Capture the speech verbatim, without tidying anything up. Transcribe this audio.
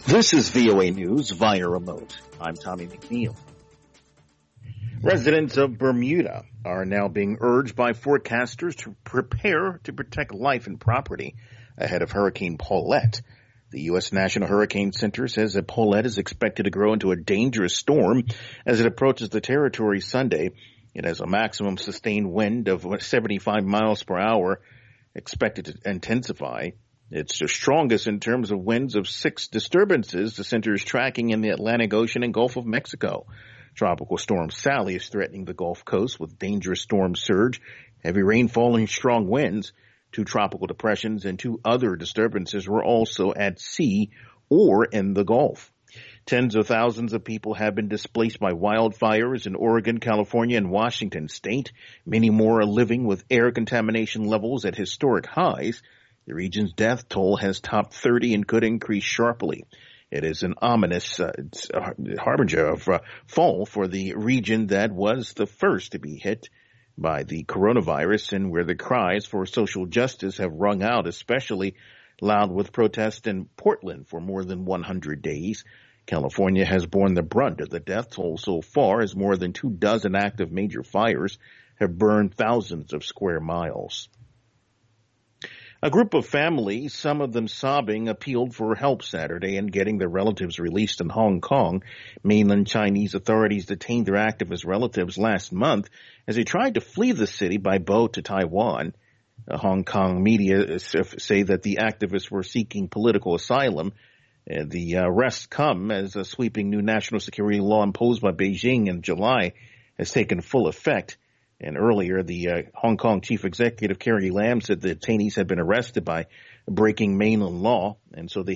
This is V O A News via remote. I'm Tommy McNeil. Residents of Bermuda are now being urged by forecasters to prepare to protect life and property ahead of Hurricane Paulette. The U S National Hurricane Center says that Paulette is expected to grow into a dangerous storm as it approaches the territory Sunday. It has a maximum sustained wind of seventy-five miles per hour, expected to intensify. It's the strongest in terms of winds of six disturbances the center is tracking in the Atlantic Ocean and Gulf of Mexico. Tropical Storm Sally is threatening the Gulf Coast with dangerous storm surge, heavy rainfall, and strong winds. Two tropical depressions and two other disturbances were also at sea or in the Gulf. Tens of thousands of people have been displaced by wildfires in Oregon, California, and Washington state. Many more are living with air contamination levels at historic highs. The region's death toll has topped thirty and could increase sharply. It is an ominous uh, harbinger of uh, fall for the region that was the first to be hit by the coronavirus and where the cries for social justice have rung out, especially loud with protests in Portland for more than one hundred days. California has borne the brunt of the death toll so far as more than two dozen active major fires have burned thousands of square miles. A group of families, some of them sobbing, appealed for help Saturday in getting their relatives released in Hong Kong. Mainland Chinese authorities detained their activist relatives last month as they tried to flee the city by boat to Taiwan. The Hong Kong media say that the activists were seeking political asylum. The arrests come as a sweeping new national security law imposed by Beijing in July has taken full effect. And earlier, the uh, Hong Kong chief executive, Carrie Lam, said the detainees had been arrested by breaking mainland law, and so they